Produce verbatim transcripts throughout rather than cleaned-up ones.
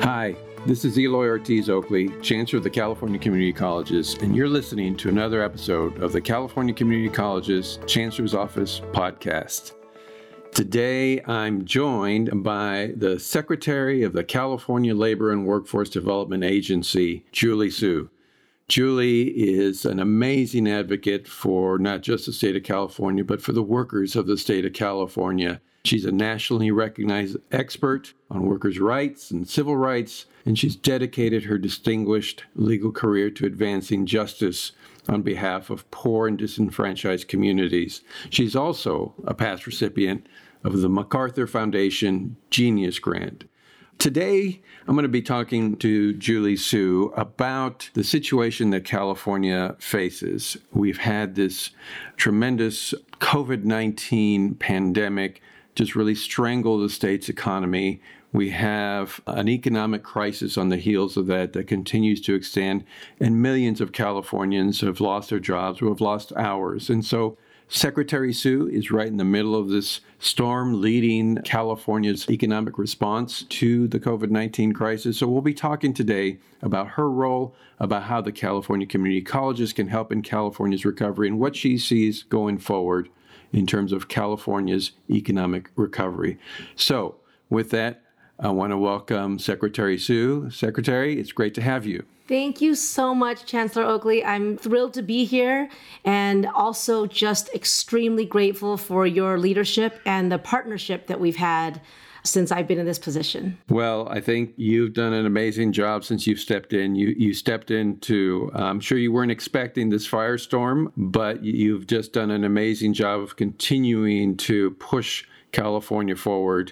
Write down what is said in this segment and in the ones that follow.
Hi, this is Eloy Ortiz Oakley, Chancellor of the California Community Colleges, and you're listening to another episode of the California Community Colleges Chancellor's Office podcast. Today, I'm joined by the Secretary of the California Labor and Workforce Development Agency, Julie Su. Julie is an amazing advocate for not just the state of California, but for the workers of the state of California. She's a nationally recognized expert on workers' rights and civil rights, and she's dedicated her distinguished legal career to advancing justice on behalf of poor and disenfranchised communities. She's also a past recipient of the MacArthur Foundation Genius Grant. Today, I'm going to be talking to Julie Su about the situation that California faces. We've had this tremendous covid nineteen pandemic just really strangle the state's economy. We have an economic crisis on the heels of that that continues to extend, and millions of Californians have lost their jobs or have lost hours. And so Secretary Su is right in the middle of this storm, leading California's economic response to the covid nineteen crisis. So we'll be talking today about her role, about how the California community colleges can help in California's recovery, and what she sees going forward in terms of California's economic recovery. So with that, I want to welcome Secretary Su. Secretary, it's great to have you. Thank you so much, Chancellor Oakley. I'm thrilled to be here and also just extremely grateful for your leadership and the partnership that we've had since I've been in this position. Well, I think you've done an amazing job since you've stepped in. You you stepped into, I'm sure you weren't expecting this firestorm, but you've just done an amazing job of continuing to push California forward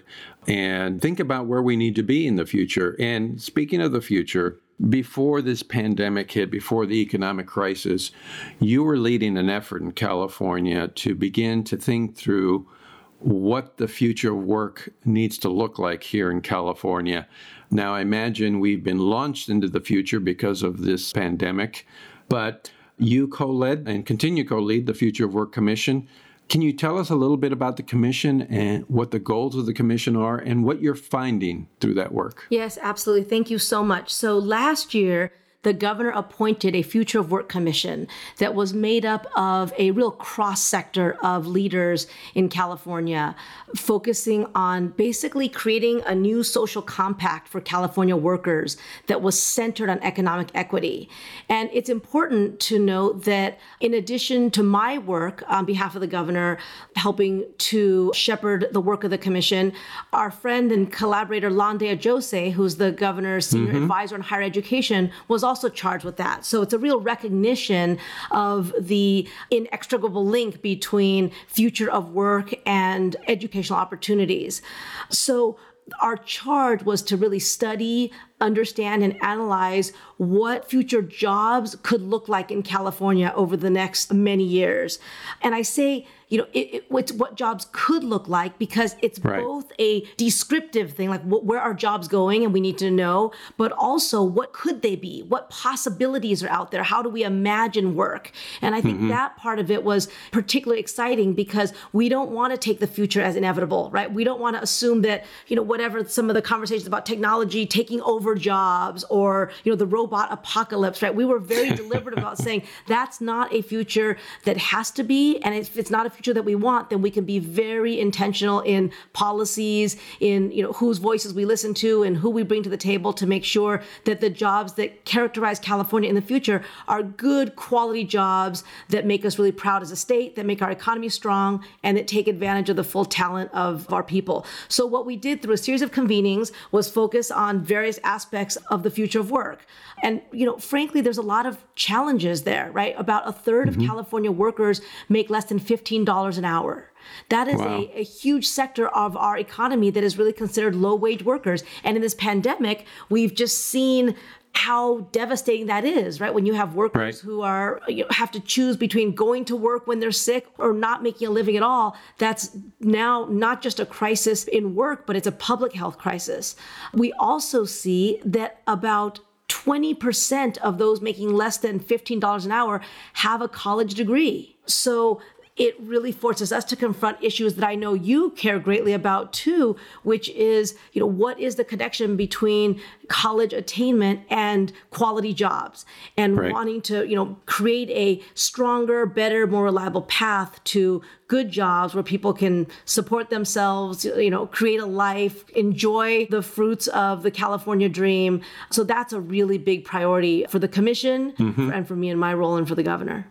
and think about where we need to be in the future. And speaking of the future, before this pandemic hit, before the economic crisis, you were leading an effort in California to begin to think through what the future of work needs to look like here in California. Now, I imagine we've been launched into the future because of this pandemic, but you co-led and continue co-lead the Future of Work Commission. Can you tell us a little bit about the commission and what the goals of the commission are and what you're finding through that work? Yes, absolutely. Thank you so much. So last year, the governor appointed a Future of Work Commission that was made up of a real cross-sector of leaders in California, focusing on basically creating a new social compact for California workers that was centered on economic equity. And it's important to note that in addition to my work on behalf of the governor, helping to shepherd the work of the commission, our friend and collaborator Lande Ajose, who's the governor's senior mm-hmm. advisor on higher education, was also also charged with that. So it's a real recognition of the inextricable link between future of work and educational opportunities. So our charge was to really study, understand, and analyze what future jobs could look like in California over the next many years. And I say, you know, it, it, it's what jobs could look like because it's right. both a descriptive thing, like what, where are jobs going and we need to know, but also what could they be? What possibilities are out there? How do we imagine work? And I think mm-hmm. that part of it was particularly exciting because we don't want to take the future as inevitable, right? We don't want to assume that, you know, whatever some of the conversations about technology taking over jobs or, you know, the robot apocalypse, right? We were very deliberate about saying that's not a future that has to be. And if it's not a future that we want, then we can be very intentional in policies, in, you know, whose voices we listen to and who we bring to the table to make sure that the jobs that characterize California in the future are good quality jobs that make us really proud as a state, that make our economy strong, and that take advantage of the full talent of our people. So what we did through a series of convenings was focus on various aspects of the future of work. And, you know, frankly, there's a lot of challenges there, right? About a third mm-hmm. of California workers make less than fifteen dollars an hour. That is wow. a, a huge sector of our economy that is really considered low-wage workers. And in this pandemic, we've just seen how devastating that is, right? When you have workers right. who are you know, have to choose between going to work when they're sick or not making a living at all, that's now not just a crisis in work, but it's a public health crisis. We also see that about twenty percent of those making less than fifteen dollars an hour have a college degree. So it really forces us to confront issues that I know you care greatly about too, which is, you know, what is the connection between college attainment and quality jobs, and right. wanting to, you know, create a stronger, better, more reliable path to good jobs where people can support themselves, you know, create a life, enjoy the fruits of the California dream. So that's a really big priority for the commission mm-hmm. and for me in my role and for the governor.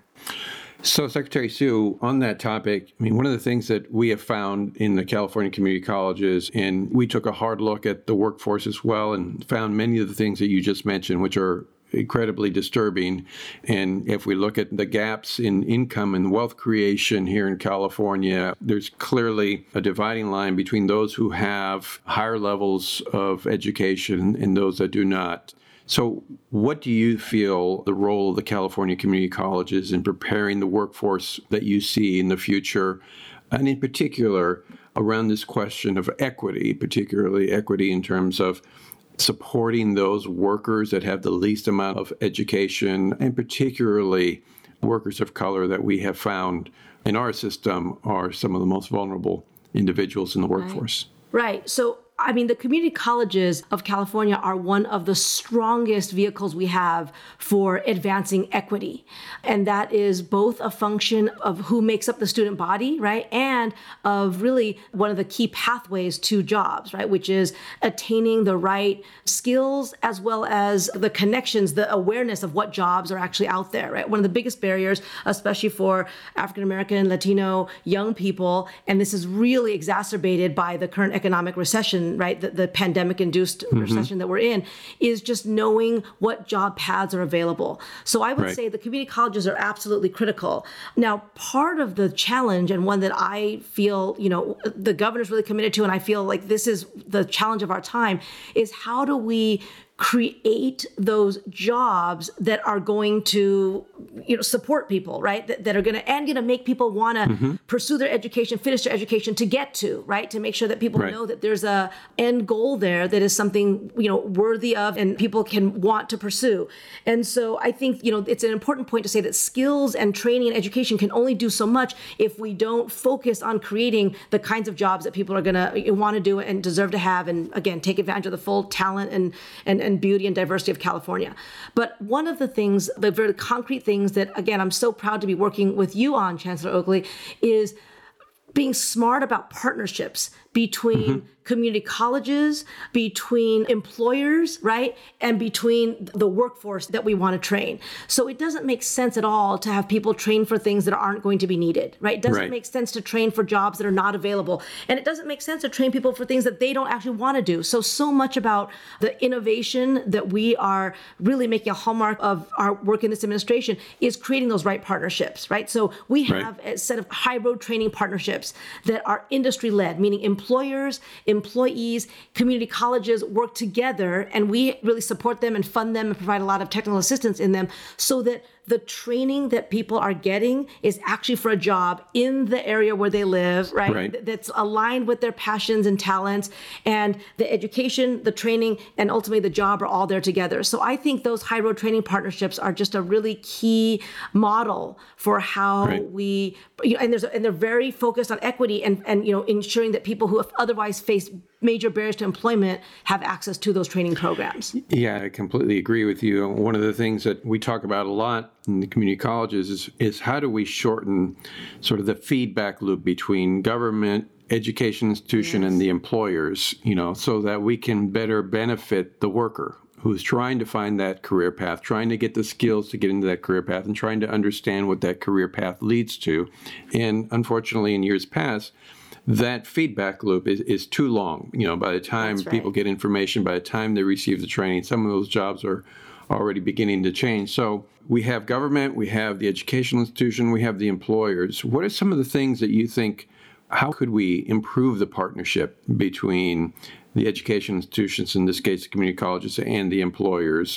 So, Secretary Su, on that topic, I mean, one of the things that we have found in the California community colleges, and we took a hard look at the workforce as well and found many of the things that you just mentioned, which are incredibly disturbing. And if we look at the gaps in income and wealth creation here in California, there's clearly a dividing line between those who have higher levels of education and those that do not. So what do you feel the role of the California community colleges in preparing the workforce that you see in the future, and in particular around this question of equity, particularly equity in terms of supporting those workers that have the least amount of education, and particularly workers of color that we have found in our system are some of the most vulnerable individuals in the workforce? Right. Right. So I mean, the community colleges of California are one of the strongest vehicles we have for advancing equity. And that is both a function of who makes up the student body, right? And of really one of the key pathways to jobs, right? Which is attaining the right skills as well as the connections, the awareness of what jobs are actually out there, right? One of the biggest barriers, especially for African American, Latino, young people, and this is really exacerbated by the current economic recession, right, the, the pandemic-induced mm-hmm. recession that we're in, is just knowing what job paths are available. So I would right. say the community colleges are absolutely critical. Now, part of the challenge, and one that I feel, you know, the governor's really committed to, and I feel like this is the challenge of our time, is how do we create those jobs that are going to, you know, support people, right? That, that are going to, and going to make people want to mm-hmm. pursue their education, finish their education to get to, right? To make sure that people right. know that there's a end goal there that is something, you know, worthy of and people can want to pursue. And so I think, you know, it's an important point to say that skills and training and education can only do so much if we don't focus on creating the kinds of jobs that people are going to want to do and deserve to have. And again, take advantage of the full talent and, and, and beauty and diversity of California. But one of the things, the very concrete things that, again, I'm so proud to be working with you on, Chancellor Oakley, is being smart about partnerships between mm-hmm. community colleges, between employers, right? And between the workforce that we want to train. So it doesn't make sense at all to have people train for things that aren't going to be needed, right? It doesn't right. make sense to train for jobs that are not available. And it doesn't make sense to train people for things that they don't actually want to do. So, so much about the innovation that we are really making a hallmark of our work in this administration is creating those right partnerships, right? So we have right. a set of high road training partnerships that are industry-led, meaning employers, employees, community colleges work together, and we really support them and fund them and provide a lot of technical assistance in them so that the training that people are getting is actually for a job in the area where they live, right? right? That's aligned with their passions and talents, and the education, the training, and ultimately the job are all there together. So I think those high road training partnerships are just a really key model for how right. we, you know, and there's and they're very focused on equity and and you know ensuring that people who have otherwise face major barriers to employment have access to those training programs. Yeah, I completely agree with you. One of the things that we talk about a lot in the community colleges is, is how do we shorten sort of the feedback loop between government, education institution, yes. and the employers, you know, so that we can better benefit the worker who's trying to find that career path, trying to get the skills to get into that career path, and trying to understand what that career path leads to. And unfortunately, in years past, that feedback loop is, is too long. You know, by the time right. people get information, by the time they receive the training, some of those jobs are already beginning to change. So we have government, we have the educational institution, we have the employers. What are some of the things that you think, how could we improve the partnership between the education institutions, in this case, the community colleges, and the employers?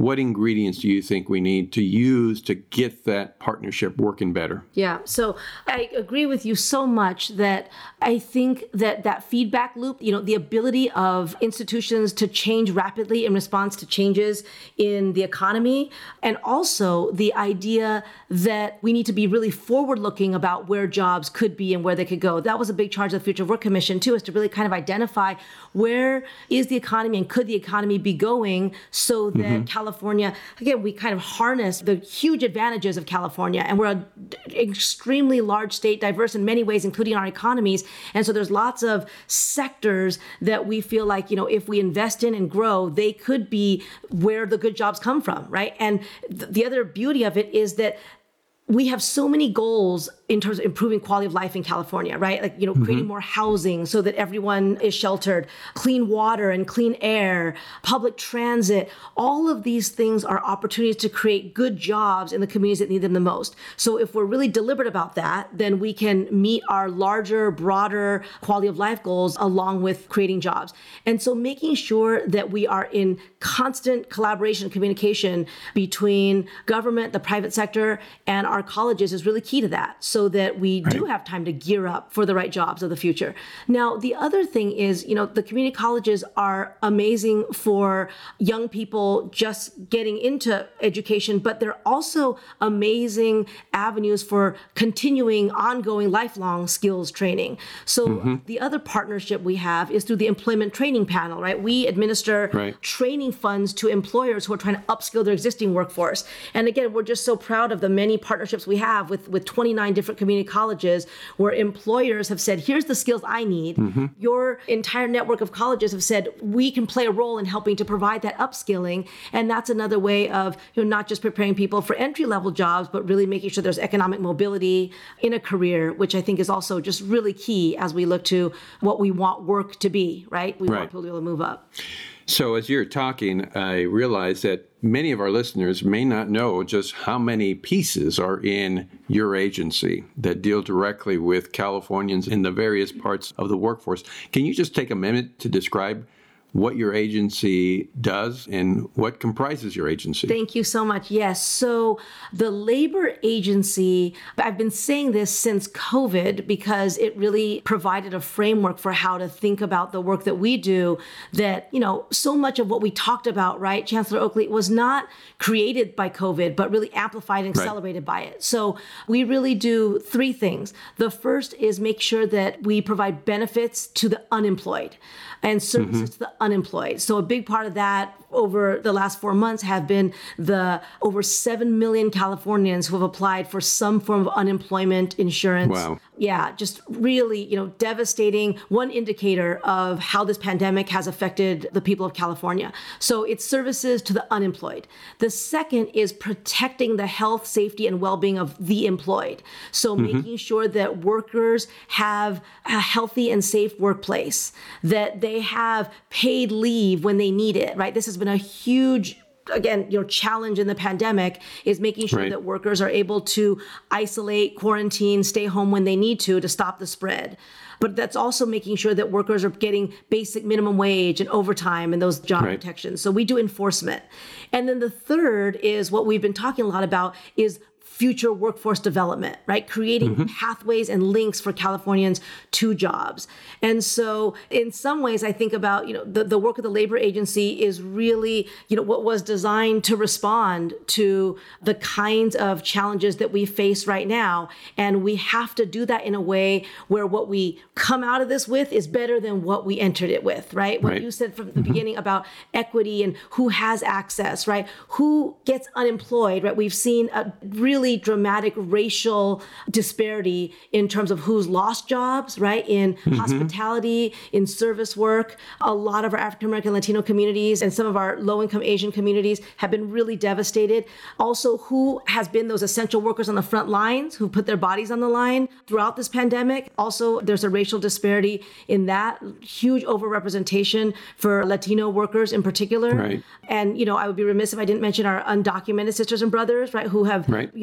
what ingredients do you think we need to use to get that partnership working better? Yeah, so I agree with you so much that I think that that feedback loop, you know, the ability of institutions to change rapidly in response to changes in the economy, and also the idea that we need to be really forward-looking about where jobs could be and where they could go. That was a big charge of the Future of Work Commission, too, is to really kind of identify where is the economy and could the economy be going so that mm-hmm. California, again, we kind of harness the huge advantages of California. And we're an extremely large state, diverse in many ways, including our economies. And so there's lots of sectors that we feel like, you know, if we invest in and grow, they could be where the good jobs come from, right? And th- the other beauty of it is that we have so many goals in terms of improving quality of life in California, right? Like, you know, mm-hmm. creating more housing so that everyone is sheltered, clean water and clean air, public transit. All of these things are opportunities to create good jobs in the communities that need them the most. So if we're really deliberate about that, then we can meet our larger, broader quality of life goals along with creating jobs. And so making sure that we are in constant collaboration and communication between government, the private sector, and our colleges is really key to that, so that we right. do have time to gear up for the right jobs of the future. Now, the other thing is, you know, the community colleges are amazing for young people just getting into education, but they're also amazing avenues for continuing, ongoing, lifelong skills training. So mm-hmm. the other partnership we have is through the Employment Training Panel, right? We administer right. training funds to employers who are trying to upskill their existing workforce. And again, we're just so proud of the many partnerships we have with, with twenty-nine different community colleges where employers have said, here's the skills I need. Mm-hmm. Your entire network of colleges have said, we can play a role in helping to provide that upskilling. And that's another way of, you know, not just preparing people for entry-level jobs, but really making sure there's economic mobility in a career, which I think is also just really key as we look to what we want work to be, right? We right. want people to be able to move up. So as you're talking, I realize that many of our listeners may not know just how many pieces are in your agency that deal directly with Californians in the various parts of the workforce. Can you just take a minute to describe what your agency does and what comprises your agency? Thank you so much. Yes. So the labor agency, I've been saying this since COVID because it really provided a framework for how to think about the work that we do, that, you know, so much of what we talked about, right, Chancellor Oakley, was not created by COVID, but really amplified and accelerated right. by it. So we really do three things. The first is make sure that we provide benefits to the unemployed and services mm-hmm. to the unemployed. So a big part of that over the last four months have been the over seven million Californians who have applied for some form of unemployment insurance. Wow. Yeah, just really, you know, devastating. One indicator of how this pandemic has affected the people of California. So it's services to the unemployed. The second is protecting the health, safety, and well-being of the employed. So mm-hmm. making sure that workers have a healthy and safe workplace, that they have paid leave when they need it, right? This has been a huge again, you know, challenge in the pandemic is making sure right. that workers are able to isolate, quarantine, stay home when they need to, to stop the spread. But that's also making sure that workers are getting basic minimum wage and overtime and those job right. protections. So we do enforcement. And then the third is what we've been talking a lot about is future workforce development, right? Creating mm-hmm. pathways and links for Californians to jobs. And so in some ways, I think about, you know, the, the work of the labor agency is really, you know, what was designed to respond to the kinds of challenges that we face right now. And we have to do that in a way where what we come out of this with is better than what we entered it with, right? What right. you said from the mm-hmm. beginning about equity and who has access, right? Who gets unemployed, right? We've seen a really dramatic racial disparity in terms of who's lost jobs, right? In mm-hmm. hospitality, in service work. A lot of our African American Latino communities and some of our low-income Asian communities have been really devastated. Also, who has been those essential workers on the front lines who put their bodies on the line throughout this pandemic. Also, there's a racial disparity in that, huge overrepresentation for Latino workers in particular. Right. And, you know, I would be remiss if I didn't mention our undocumented sisters and brothers, right, who have, right. you know,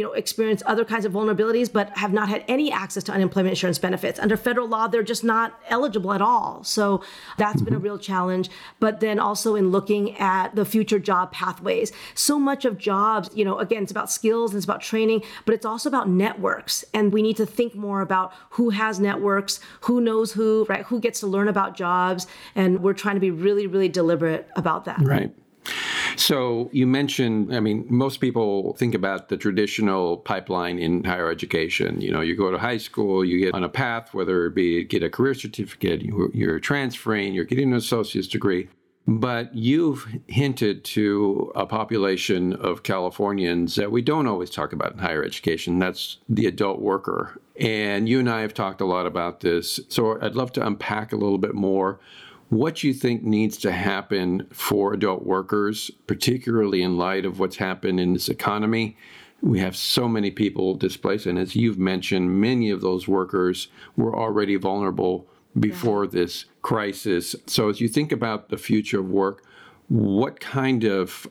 know, experience other kinds of vulnerabilities, but have not had any access to unemployment insurance benefits. Under federal law, they're just not eligible at all. So that's mm-hmm. been a real challenge. But then also in looking at the future job pathways. So much of jobs, you know, again, it's about skills and it's about training, but it's also about networks. And we need to think more about who has networks, who knows who, right? Who gets to learn about jobs. And we're trying to be really, really deliberate about that. Right. So you mentioned, I mean, most people think about the traditional pipeline in higher education. You know, you go to high school, you get on a path, whether it be get a career certificate, you're transferring, you're getting an associate's degree. But you've hinted to a population of Californians that we don't always talk about in higher education. That's the adult worker. And you and I have talked a lot about this. So I'd love to unpack a little bit more what you think needs to happen for adult workers, particularly in light of what's happened in this economy. We have so many people displaced. And as you've mentioned, many of those workers were already vulnerable before yeah. this crisis. So as you think about the future of work, what kind of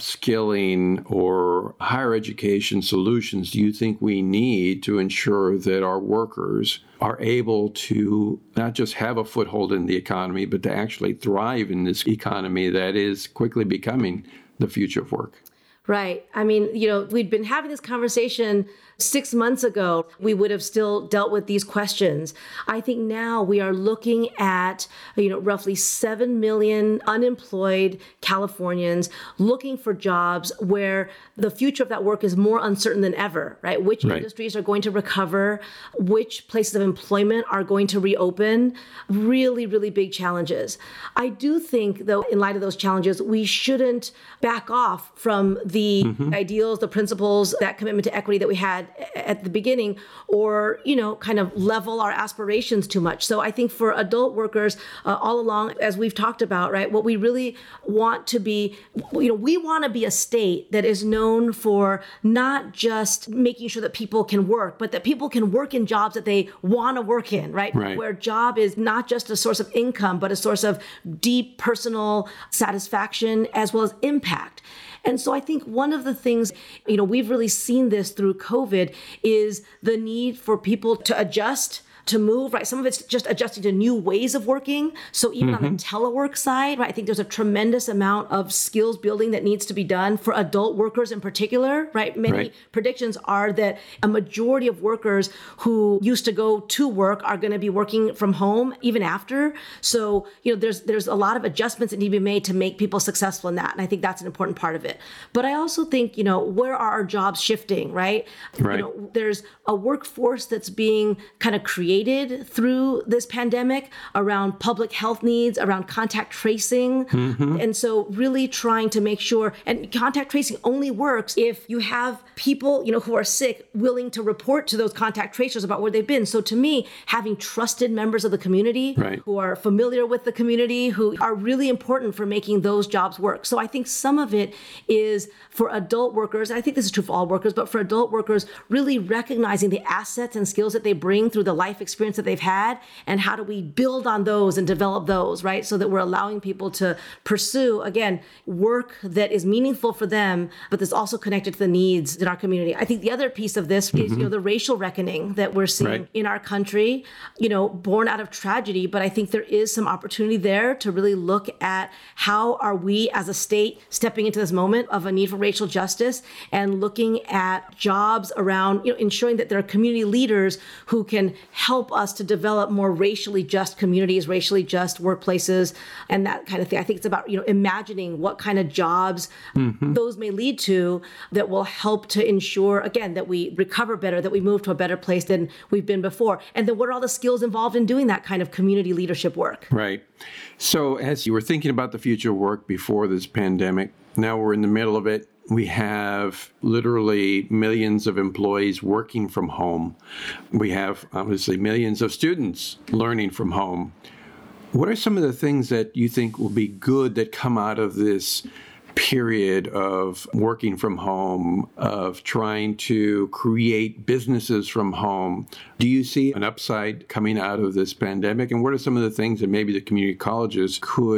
upskilling or higher education solutions do you think we need to ensure that our workers are able to not just have a foothold in the economy, but to actually thrive in this economy that is quickly becoming the future of work? Right. I mean, you know, we'd been having this conversation six months ago. We would have still dealt with these questions. I think now we are looking at, you know, roughly seven million unemployed Californians looking for jobs where the future of that work is more uncertain than ever, right? Which right. industries are going to recover? Which places of employment are going to reopen? Really, really big challenges. I do think, though, in light of those challenges, we shouldn't back off from the The mm-hmm. ideals, the principles, that commitment to equity that we had at the beginning, or, you know, kind of level our aspirations too much. So I think for adult workers uh, all along, as we've talked about, right, what we really want to be, you know, we want to be a state that is known for not just making sure that people can work, but that people can work in jobs that they want to work in, right? right? Where job is not just a source of income, but a source of deep personal satisfaction as well as impact. And so I think one of the things, you know, we've really seen this through COVID is the need for people to adjust, to move, right? Some of it's just adjusting to new ways of working. So even mm-hmm. on the telework side, right, I think there's a tremendous amount of skills building that needs to be done for adult workers in particular, right? Many right. predictions are that a majority of workers who used to go to work are going to be working from home even after. So, you know, there's there's a lot of adjustments that need to be made to make people successful in that. And I think that's an important part of it. But I also think, you know, where are our jobs shifting, right? right. You know, there's a workforce that's being kind of created through this pandemic around public health needs, around contact tracing. Mm-hmm. And so really trying to make sure, and contact tracing only works if you have people, you know, who are sick willing to report to those contact tracers about where they've been. So to me, having trusted members of the community right. who are familiar with the community, who are really important for making those jobs work. So I think some of it is for adult workers, and I think this is true for all workers, but for adult workers, really recognizing the assets and skills that they bring through the life experience that they've had, and how do we build on those and develop those, right? So that we're allowing people to pursue, again, work that is meaningful for them, but that's also connected to the needs in our community. I think the other piece of this mm-hmm. is, you know, the racial reckoning that we're seeing right. in our country, you know, born out of tragedy. But I think there is some opportunity there to really look at how are we as a state stepping into this moment of a need for racial justice and looking at jobs around, you know, ensuring that there are community leaders who can help us to develop more racially just communities, racially just workplaces, and that kind of thing. I think it's about, you know, imagining what kind of jobs mm-hmm. those may lead to that will help to ensure, again, that we recover better, that we move to a better place than we've been before. And then what are all the skills involved in doing that kind of community leadership work? Right. So as you were thinking about the future of work before this pandemic, now we're in the middle of it. We have literally millions of employees working from home. We have obviously millions of students learning from home. What are some of the things that you think will be good that come out of this period of working from home, of trying to create businesses from home? Do you see an upside coming out of this pandemic? And what are some of the things that maybe the community colleges could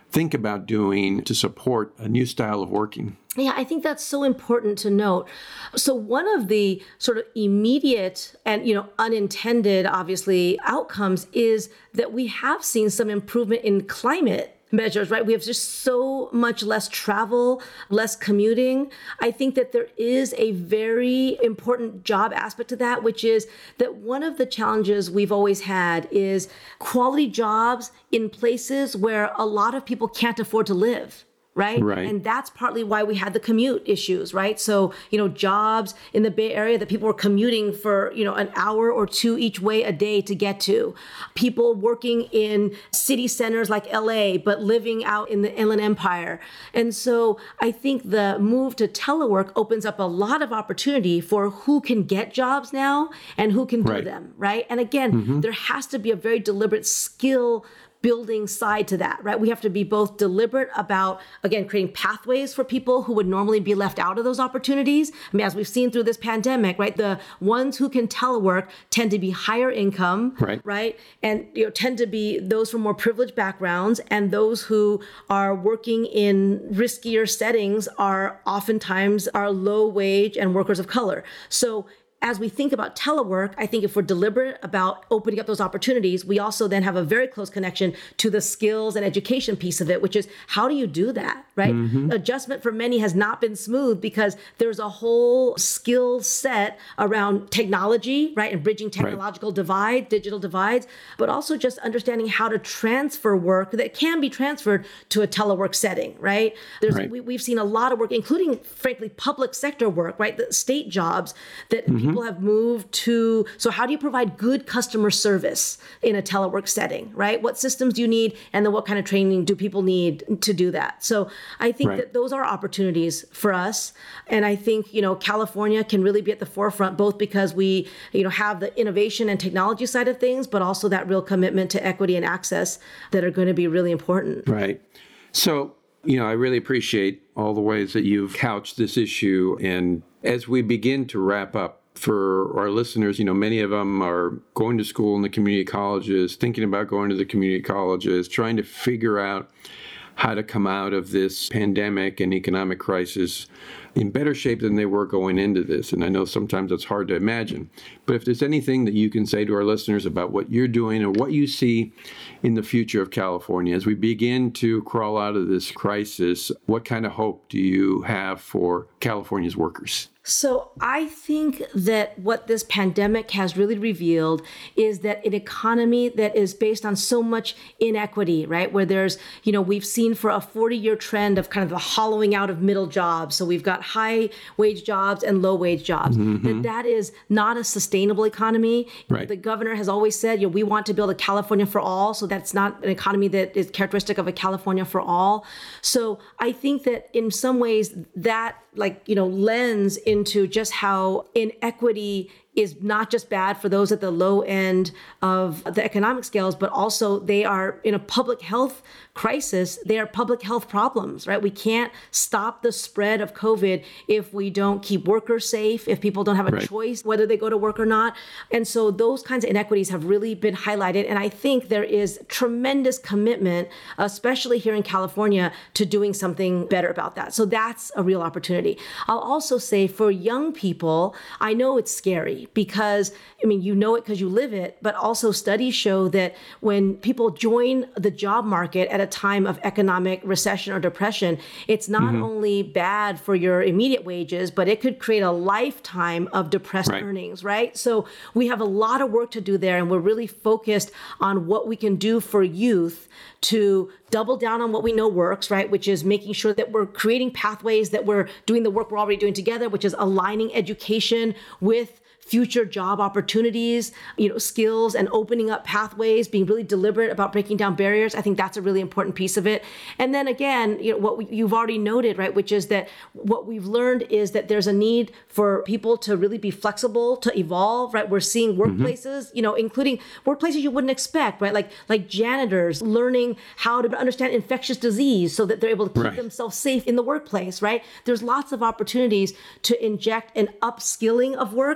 think about doing to support a new style of working? Yeah, I think that's so important to note. So one of the sort of immediate and, you know, unintended, obviously, outcomes is that we have seen some improvement in climate measures, right? We have just so much less travel, less commuting. I think that there is a very important job aspect to that, which is that one of the challenges we've always had is quality jobs in places where a lot of people can't afford to live. Right? Right. And that's partly why we had the commute issues, right? So, you know, jobs in the Bay Area that people were commuting for, you know, an hour or two each way a day to get to. People working in city centers like L A, but living out in the Inland Empire. And so I think the move to telework opens up a lot of opportunity for who can get jobs now and who can do Right. them, right? And again, Mm-hmm. there has to be a very deliberate skill building side to that, right? We have to be both deliberate about, again, creating pathways for people who would normally be left out of those opportunities. I mean, as we've seen through this pandemic, right? The ones who can telework tend to be higher income, Right. right? And, you know, tend to be those from more privileged backgrounds, and those who are working in riskier settings are oftentimes are low wage and workers of color. So as we think about telework, I think if we're deliberate about opening up those opportunities, we also then have a very close connection to the skills and education piece of it, which is how do you do that, right? Mm-hmm. Adjustment for many has not been smooth because there's a whole skill set around technology, right? And bridging technological right. divide, digital divides, but also just understanding how to transfer work that can be transferred to a telework setting, right? There's right. We, we've seen a lot of work, including, frankly, public sector work, right? The state jobs that mm-hmm. people have moved to. So how do you provide good customer service in a telework setting, right? What systems do you need? And then what kind of training do people need to do that? So I think right. that those are opportunities for us. And I think, you know, California can really be at the forefront, both because we, you know, have the innovation and technology side of things, but also that real commitment to equity and access that are going to be really important. Right. So, you know, I really appreciate all the ways that you've couched this issue. And as we begin to wrap up, for our listeners, you know, many of them are going to school in the community colleges, thinking about going to the community colleges, trying to figure out how to come out of this pandemic and economic crisis in better shape than they were going into this. And I know sometimes it's hard to imagine. But if there's anything that you can say to our listeners about what you're doing or what you see in the future of California as we begin to crawl out of this crisis, what kind of hope do you have for California's workers? So I think that what this pandemic has really revealed is that an economy that is based on so much inequity, right? Where there's, you know, we've seen for a forty-year trend of kind of the hollowing out of middle jobs. So we've got high wage jobs and low wage jobs. Mm-hmm. That that is not a sustainable economy. Right. The governor has always said, you know, we want to build a California for all. So that's not an economy that is characteristic of a California for all. So I think that in some ways that, like, you know, lens into just how inequity is not just bad for those at the low end of the economic scales, but also they are in a public health crisis. They are public health problems, right? We can't stop the spread of COVID if we don't keep workers safe, if people don't have a right. choice whether they go to work or not. And so those kinds of inequities have really been highlighted. And I think there is tremendous commitment, especially here in California, to doing something better about that. So that's a real opportunity. I'll also say for young people, I know it's scary because, I mean, you know it because you live it, but also studies show that when people join the job market at a time of economic recession or depression, it's not mm-hmm. only bad for your immediate wages, but it could create a lifetime of depressed right. earnings, right? So we have a lot of work to do there, and we're really focused on what we can do for youth to double down on what we know works, right? Which is making sure that we're creating pathways, that we're doing the work we're already doing together, which is aligning education with future job opportunities, you know, skills, and opening up pathways, being really deliberate about breaking down barriers. I think that's a really important piece of it. And then again, you know, what we, you've already noted, right, which is that what we've learned is that there's a need for people to really be flexible, to evolve, right? We're seeing workplaces, mm-hmm. you know, including workplaces you wouldn't expect, right? Like like janitors learning how to understand infectious disease so that they're able to keep right. themselves safe in the workplace, right? There's lots of opportunities to inject an upskilling of work.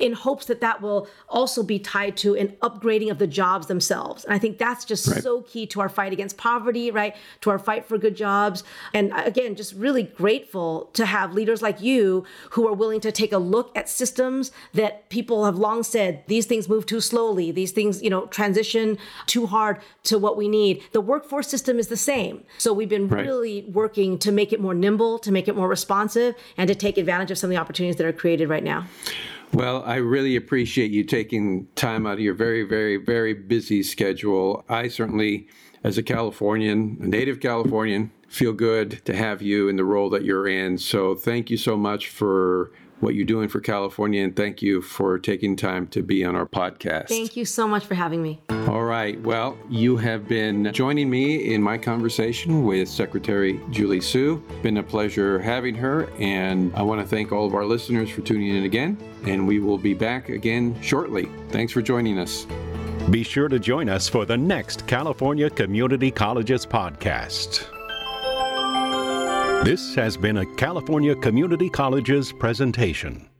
in hopes that that will also be tied to an upgrading of the jobs themselves. And I think that's just right. so key to our fight against poverty, right? To our fight for good jobs. And again, just really grateful to have leaders like you who are willing to take a look at systems that people have long said, these things move too slowly, these things, you know, transition too hard to what we need. The workforce system is the same. So we've been right. really working to make it more nimble, to make it more responsive, and to take advantage of some of the opportunities that are created right now. Well, I really appreciate you taking time out of your very, very, very busy schedule. I certainly, as a Californian, a native Californian, feel good to have you in the role that you're in. So thank you so much for what you're doing for California, and thank you for taking time to be on our podcast. Thank you so much for having me. All right. Well, you have been joining me in my conversation with Secretary Julie Su. Been a pleasure having her, and I want to thank all of our listeners for tuning in again, and we will be back again shortly. Thanks for joining us. Be sure to join us for the next California Community Colleges podcast. This has been a California Community Colleges presentation.